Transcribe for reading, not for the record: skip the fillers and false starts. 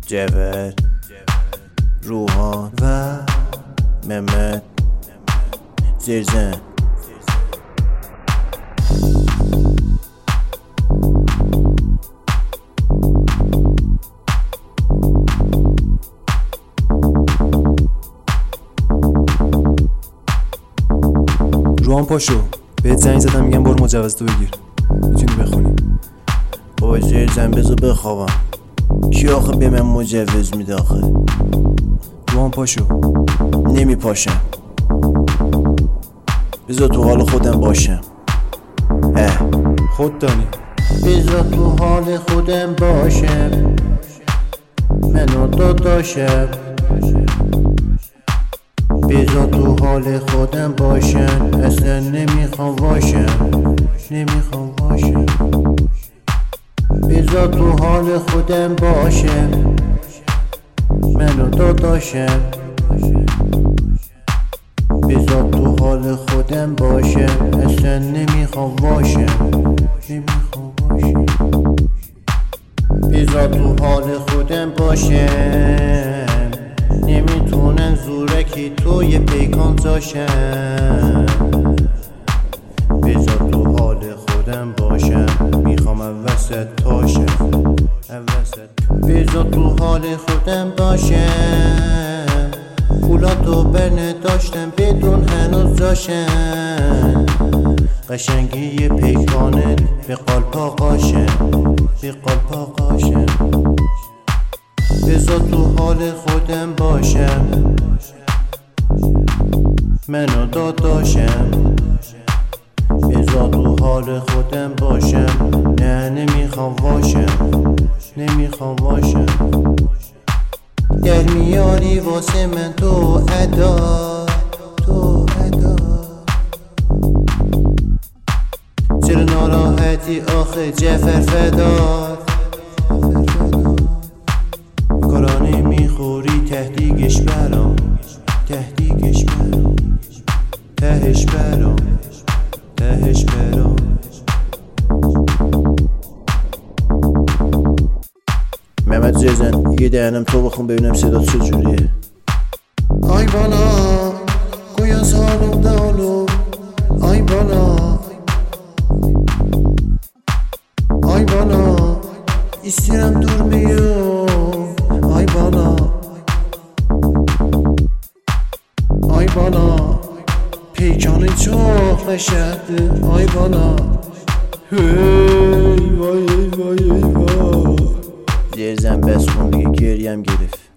جبر، روحان و ممت زیرزن. روحان پاشو، بهت زنگ زدم میگم برو مجوز تو بگیر، میتونی بخونی. بابا زیرزن بذار بخوابم. کی آخه به من مجوز میده آخه؟ روحان پاشو. نمی پاشم، بذار تو حال خودم باشم. خود دانی. بذار تو حال خودم باشم، منو داداشم. بذار تو حال خودم باشم، اصلا نمیخوام باشم، نمیخوام باشم. بذار تو حال خودم باشم، منو داداشم. بذار تو حال خودم باشم، اصلا نمیخوام باشم، نمیخوام باشم. بذار تو حال خودم باشم، نمیتونن زورکی توی پیکان زاشم. بذار تو حال خودم باشم، میخوام وسط تاشم، بذار تو حال خودم باشم. پولاتو برنه داشتم بدون هنوز داشتم. قشنگی پیکانت به قالپا قاشم، به قالپا قاشم. بذار تو حال خودم باشم، منو داداشم. بذار تو حال خودم باشم، نه نمیخوام باشم، نمیخوام باشم. در میاری واسه من تو ادا، تو ادا. چرا ناراحتی آخه جعفر فدات؟ کارانه میخوری تهدیگش برام، تهدیگش برام، تهش برام، تهش برام. محمد زیرزن یه دهنم تو بخون ببینم صدات چجوریه. آی بالا گویا سالم دالو، آی بالا، آی بالا استیرم دور بیو، آی بالا، آی بالا پیکان چوخ نشد، آی بالا. وای وای وای وای. زیرزن بس کن دیگه، گریم گرفت.